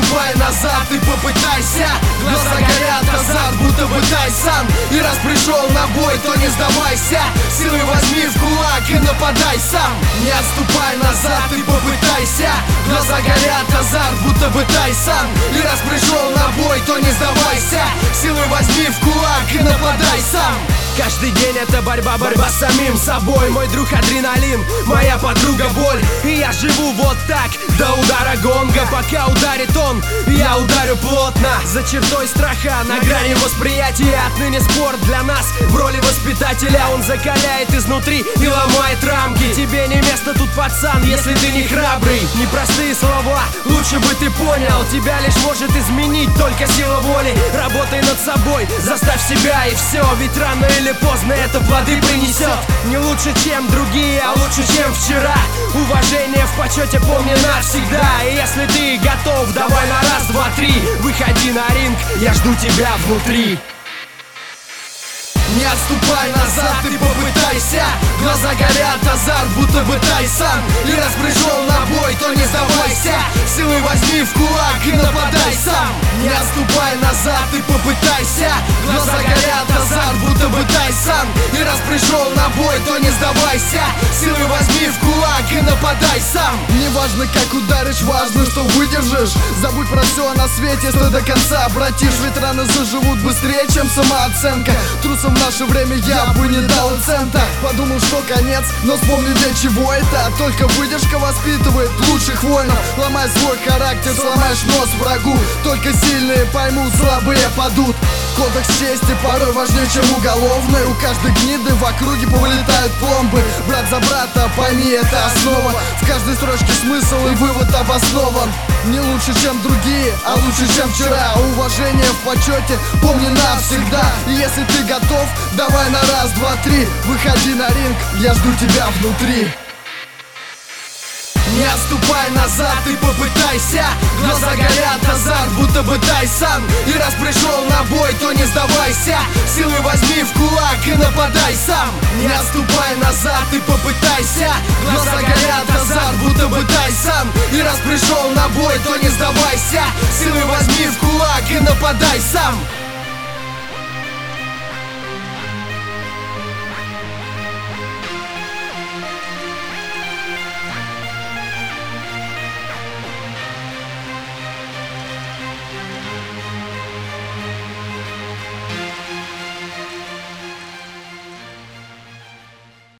отступай назад и попытайся. Глаза горят, азарт, будто бы Тайсон. И раз пришел на бой, то не сдавайся. Силой возьми в кулак и нападай сам. Не отступай назад и попытайся. Глаза горят, азарт, будто бы Тайсон. И раз пришел на бой, то не сдавайся. Силой возьми в кулак и нападай сам. Каждый день это борьба с самим собой. Мой друг адреналин, моя подруга боль. И я живу вот так, до удара гонга. Пока ударит он, я ударю плотно. За чертой страха, на грани восприятия. Отныне спорт для нас в роли воспитателя. Он закаляет изнутри и ломает рамки. Тебе не место тут, пацан, если ты не храбрый. Непростые слова, лучше бы ты понял. Тебя лишь может изменить только сила воли. Работай над собой, заставь себя и все. Ведь рано или поздно это плоды принесет. Не лучше, чем другие, а лучше, чем вчера. Уважение в почете помни навсегда. И если ты готов, давай на раз, два, три. Выходи на ринг, я жду тебя внутри. Не отступай назад и попытайся. Глаза горят, азарт, будто бы Тайсон. И раз пришел на бой, то не сдавайся. Силой возьми в кулак и нападай сам. Не отступай назад и попытайся. Глаза горят, азарт, будто бы Тайсон. И раз пришел на бой, то не сдавайся. Силой возьми в кулак и нападай сам. Не важно, как ударишь, важно, что выдержишь. Забудь про все на свете, стой до конца обратишь. Ведь раны заживут быстрее, чем самооценка. Трусом в наше время я бы не дал и цента. Подумал, что конец, но вспомни, для чего это. Только выдержка воспитывает лучших воинов. Ломай свой характер, сломаешь нос врагу. Только сильные поймут, слабые падут. Кодекс чести порой важнее, чем уголовный. У каждой гниды в округе повылетают пломбы. Брат за брата, пойми, это основа. В каждой строчке смысл и вывод обоснован. Не лучше, чем другие, а лучше, чем вчера. Уважение в почете, помни навсегда. И если ты готов, давай на раз, два, три. Выходи на ринг, я жду тебя внутри. Не отступай назад и попытайся. Глаза горят, азарт, будто бы Тайсон. И раз пришел на бой, то не сдавайся. Силой возьми в кулак и нападай сам. Не отступай назад и попытайся. Глаза горят, азарт, будто бы Тайсон. И раз пришел на бой, то не сдавайся. Силой возьми в кулак и нападай сам.